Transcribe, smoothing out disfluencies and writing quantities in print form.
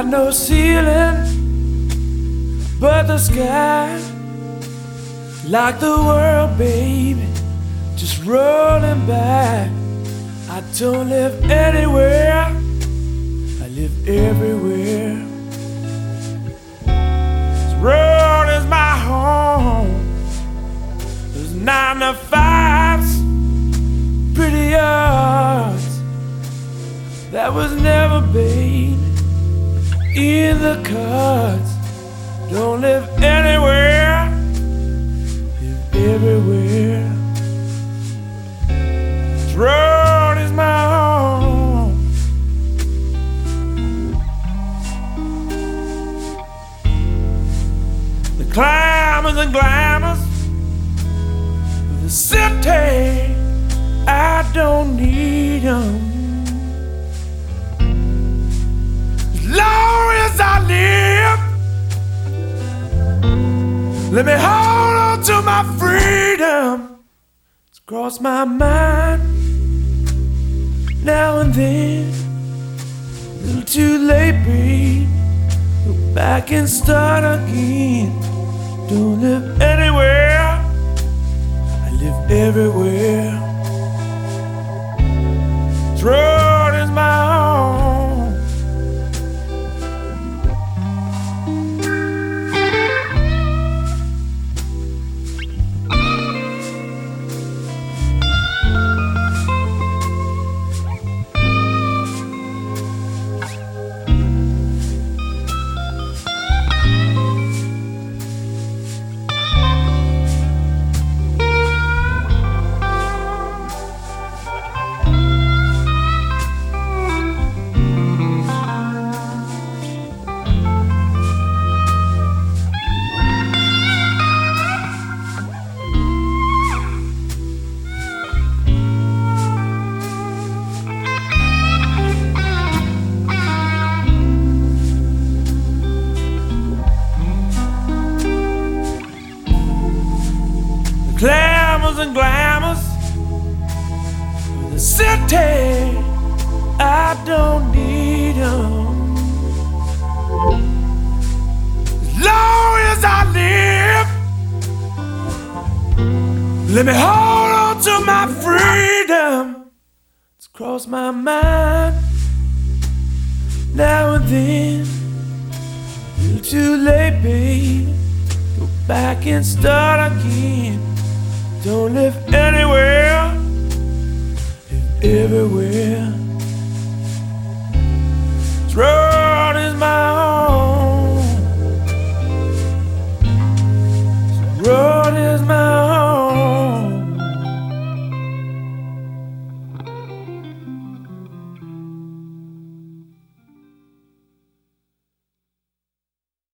no ceiling but the sky, like the world, baby, just rolling by. I don't live anywhere, I live everywhere. This road is my home. There's 9 to 5s, pretty yards that was never made in the cards. Don't live anywhere, live everywhere. This road is my home. The climbers and glamours of the city, I don't need them. As long as I live, let me hold on to my freedom. It's crossed my mind now and then. A little too late, babe. Go back and start again. Don't live anywhere, I live everywhere. This road is my home. Glamours and glamours of the city, I don't need them. As long as I live, let me hold on to my freedom. It's crossed my mind now and then. A little too late, babe. Go back and start again. Don't live anywhere, live everywhere. It's